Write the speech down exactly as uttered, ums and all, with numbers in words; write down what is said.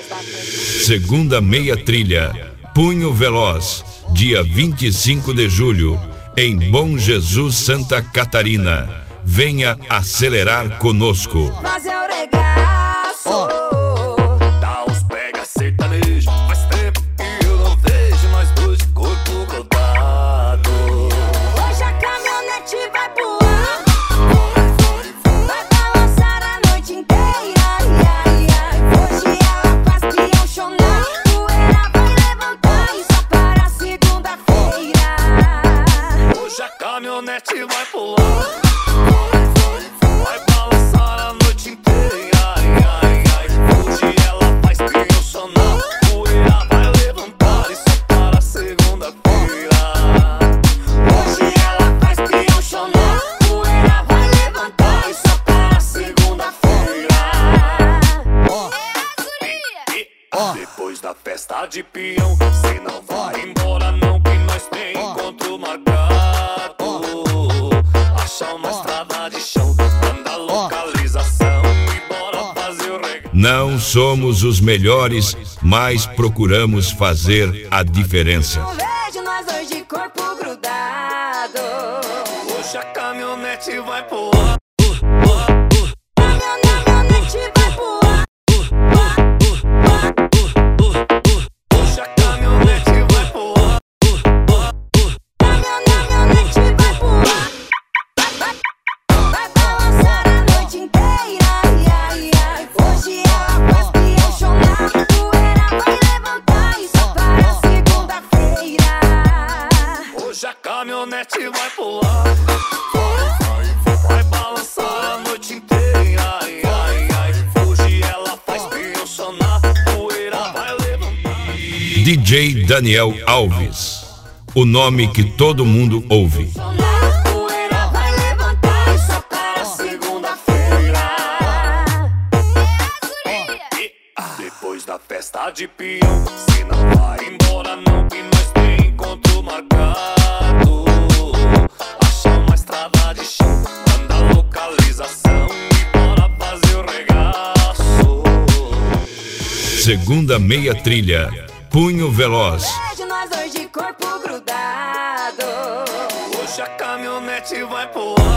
Segunda meia trilha, Punho Veloz, dia vinte e cinco de julho, em Bom Jesus, Santa Catarina. Venha acelerar conosco. Mas é o regaço. Oh. Dá uns pega sertanejo. Faz tempo que eu não vejo nós dois de corpo grudado. Hoje a caminhonete vai voar. Vai balançar a noite inteira. Ai, ai, ai. Hoje ela faz peão chorar. Poeira vai levantar e só para segunda-feira. Hoje a caminhonete vai pular. Vai balançar a noite inteira. Ai, ai, ai. Hoje ela faz peão sonar. Poeira vai levantar e só para segunda-feira. Hoje ela faz peão chorar. Poeira vai levantar e só para segunda-feira. Depois da festa de peão, cê não vai embora não, que nós tem encontro marcado. Achar uma estrada de chão, manda localização e bora fazer o reggae. Não somos os melhores, mas procuramos fazer a diferença. Não vejo nós dois de corpo grudado. Hoje a caminhonete vai pular. Caminhonete vai voar. Hoje a caminhonete vai pular. Caminhonete vai voar. Vai balançar a noite inteira. Ai, ai, ai. Hoje ela faz peão chorar. Poeira vai levantar e só para segunda-feira. Hoje a caminhonete vai pular. Vai balançar a noite inteira. Ai, ai, ai. Hoje ela faz peão sonar. Poeira vai levantar. D J Daniel Alves, o nome que todo mundo ouve. Poeira vai levantar e só para segunda-feira. Depois da festa de peão, cê não vai embora não, que nós tem encontro marcado. Achar uma estrada de chão, manda localização e bora fazer o regaço. Segunda meia trilha, Punho Veloz, Vejo nós dois de corpo grudado. Hoje a caminhonete vai pular.